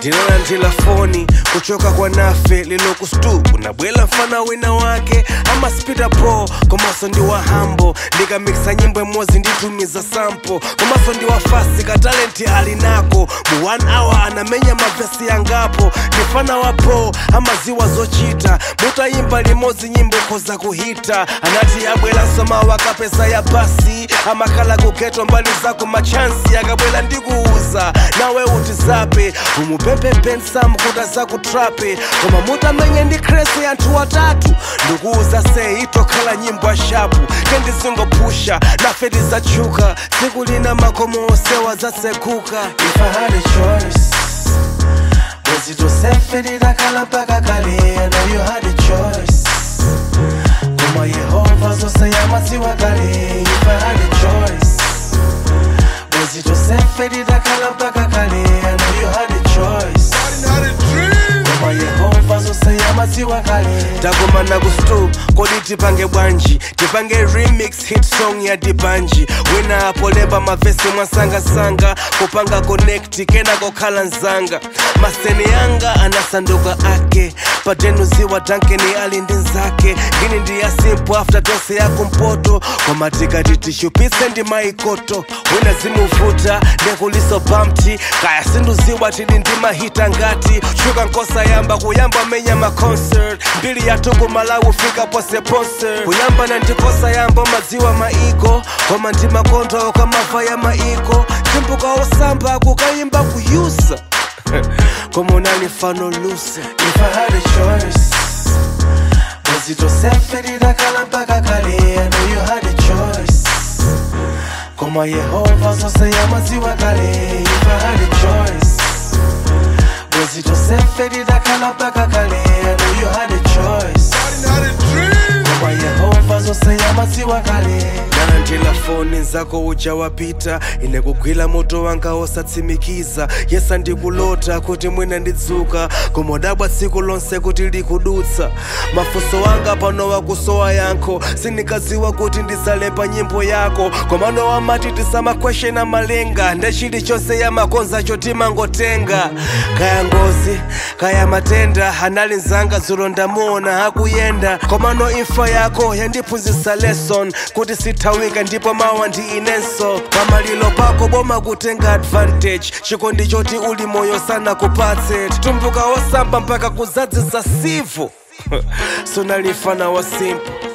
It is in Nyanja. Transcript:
ndinalandila foni kuchoka kwa nafe lilokustu kunabwela mfana wina wake ama spida po komaso ndi wa hambo ndikamikisa nyimbo imodzi nditumiza sample komaso ndi wa fasi ka talenti alinako mu 1 hour anamenya mavesi yangapo ndifana wapo amaziwa zochita mutayimba limodzi nyimbo koza kuhita anati abwela nsoma wakapesa ya basi amakhala kugeto mbali zako machansi akabwela ndikuuza nawe utizape umupepe nsam kuda zakutrape koma mutamenye ndi kresi anthu watatu ndikuuza se itokhala nyimbo ashapu kendizingopusha nafeti zachuka tsiku lina makomo osewa zasekuka. If I had a choice, was it Joseph idakhala mpaka kale? I know you had a choice. Kuma Yehova zose yamaziwa kale. If I had a choice, was it Joseph idakhala mpaka kale? I know you had a choice. Kuma Yehova zose yamaziwa kale. takumana kustu kodi tipange bwanji tipange remix hit song ya Dibanji wina apolemba mavesi mwasangasanga kupanga connect kena kokhala nzanga maseni yanga anasanduka ake padenuziwa dankeni ali ndi nzake ngini ndi ya simple after dose ya kumpoto kwamatikati tishupise ndi maikoto wina zimuvuta ndekuliso bumpty kaya sinduziwa tidi ndi mahita ngati shuka nkosa yamba kuyamba menya maconcert mbili ya tuku Malawi fika pose pose kuyamba na ndikosa yamba maziwa maiko koma ndi makondo kamava ya maiko chimbuka osamba kukayimba kuyusa koma unani fano lusa. If I had a choice, was it Joseph idakhala mpaka kale? I know you had a choice. Kuma Yehova zose yamaziwa kale. If I had a choice, was it Joseph idakhala mpaka kale? I know you had a choice. Kuma Yehova zose yamaziwa kale. nalandila foni nzako uja wapita ine kugwila moto wanga osatsimikiza yesa ndikulota kuti mwina ndidzuka komodabwa tsiku lonse kuti likudutsa mafunso wanga pano wakusowa yankho sinikaziwa kuti ndizalemba nyimbo yako komano wamati tisamakweshena malenga ndechili chonse yamakonza chotimangotenga kaya ngozi kaya matenda anali nzanga zulo ndamuona akuyenda komano imfa yako yandiphunzitsa lesson kuti sithawika ndipo mawa ndi inenso pamalilo pako boma kutenga advantage chikondi choti uli moyo sana kupatse tumbuka osamba mpaka kuzadzisa sivo sonalifana wa simple